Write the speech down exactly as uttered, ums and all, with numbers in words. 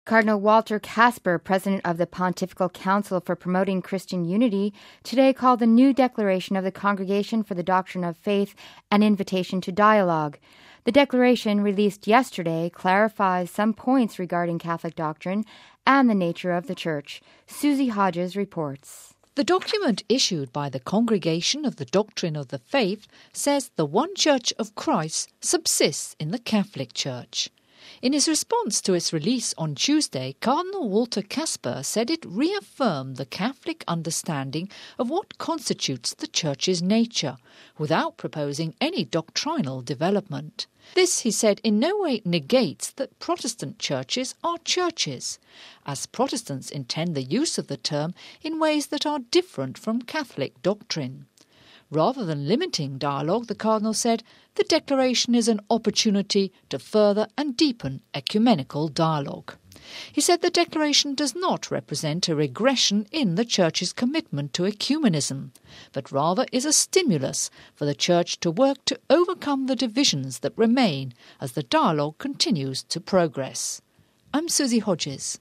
Cardinal Walter Casper, president of the Pontifical Council for Promoting Christian Unity, today called the new declaration of the Congregation for the Doctrine of Faith an invitation to dialogue. The declaration, released yesterday, clarifies some points regarding Catholic doctrine and the nature of the Church. Susie Hodges reports. The document issued by the Congregation of the Doctrine of the Faith says the one Church of Christ subsists in the Catholic Church. In his response to its release on Tuesday, Cardinal Walter Casper said it reaffirmed the Catholic understanding of what constitutes the Church's nature, without proposing any doctrinal development. This, he said, in no way negates that Protestant churches are churches, as Protestants intend the use of the term in ways that are different from Catholic doctrine. Rather than limiting dialogue, the Cardinal said, the declaration is an opportunity to further and deepen ecumenical dialogue. He said the declaration does not represent a regression in the Church's commitment to ecumenism, but rather is a stimulus for the Church to work to overcome the divisions that remain as the dialogue continues to progress. I'm Susie Hodges.